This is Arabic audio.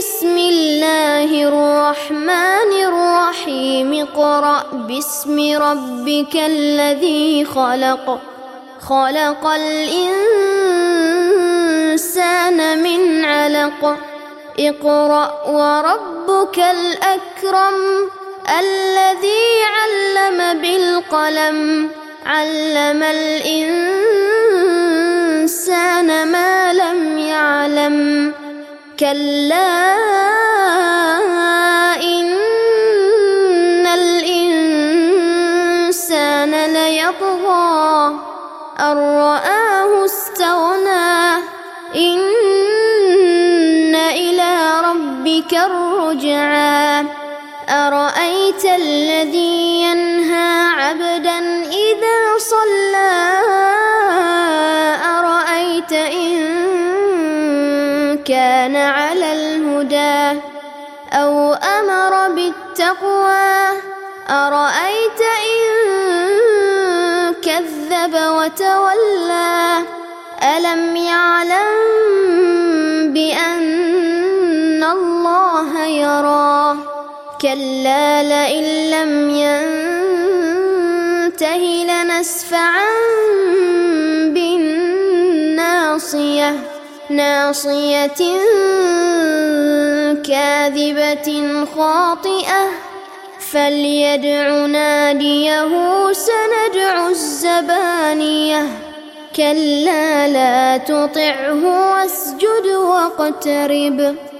بسم الله الرحمن الرحيم اقرأ باسم ربك الذي خلق خلق الإنسان من علق اقرأ وربك الأكرم الذي علم بالقلم علم الإنسان ما لم يعلم كلا إن الإنسان ليطغى أن رآه استغنى إن إلى ربك الرجعى أرأيت الذي ينهى عبدا إذا صلى أرأيت إن كان على الهدى أو أمر بالتقوى أرأيت إن كذب وتولى ألم يعلم بأن الله يرى كلا لئن لم ينته لنسفعا بالناصية ناصية كاذبة خاطئة فليدع ناديه سندع الزبانية كلا لا تطعه واسجد واقترب